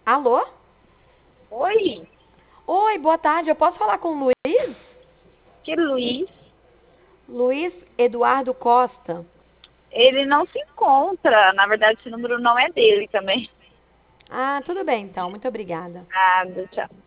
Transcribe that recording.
Alô? Oi, Oi, boa tarde. Eu posso falar com o Luiz? que Luiz, Luiz Eduardo Costa. ele não se encontra. Na verdade, esse número não é dele também. Ah, tudo bem então. Muito obrigada. Nada, tchau.